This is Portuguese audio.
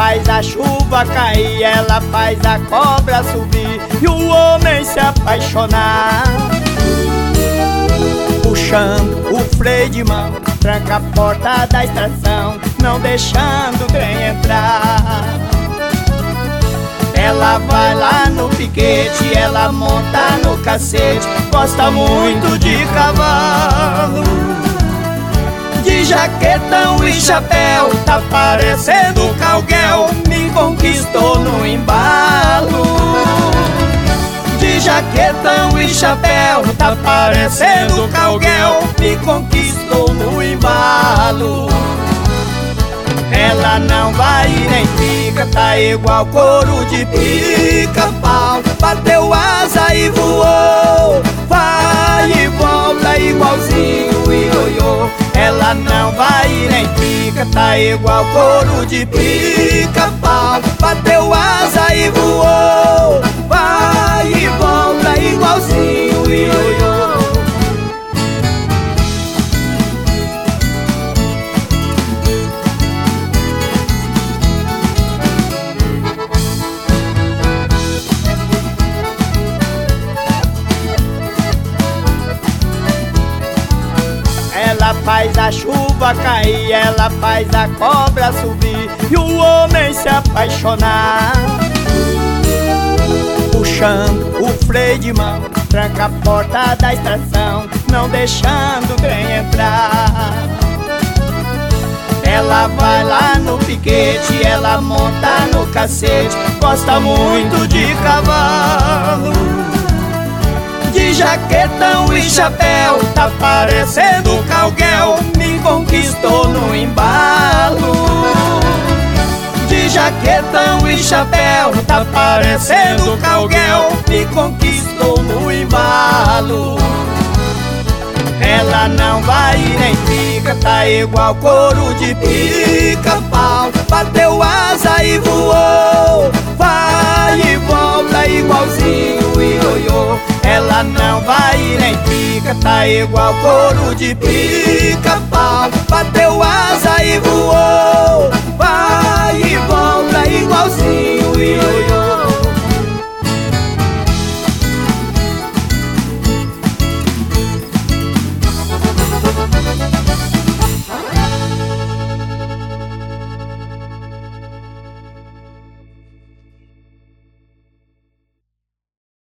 faz a chuva cair, ela faz a cobra subir e o homem se apaixonar. Puxando o freio de mão, tranca a porta da estação, não deixando o trem entrar. Ela vai lá no piquete, ela monta no cacete, gosta muito de cavalo. De jaquetão e chapéu, tá parecendo cowgirl, me conquistou no embalo. De jaquetão e chapéu, tá parecendo cowgirl, me conquistou no embalo. Ela não vai nem fica, tá igual couro de pica-pau. Bateu asa e voou, vai e volta igualzinho ioiô. Ela não vai nem fica, tá igual couro de pica-pau. Bateu asa e voou, vai e volta igualzinho ioiô. Ela faz a chuva cair, ela faz a cobra subir e o homem se apaixonar. Puxando o freio de mão, tranca a porta da estação, não deixando o trem entrar. Ela vai lá no piquete, ela monta no cacete, gosta muito de cavalo. De jaquetão e chapéu, tá parecendo cowgirl, me conquistou no embalo. De jaquetão e chapéu, tá parecendo cowgirl, me conquistou no embalo. Ela não vai nem fica, tá igual couro de pica-pau. Bateu asa e voou, vai e volta igualzinho ioiô. Ela não vai nem fica, tá igual couro de pica-pau.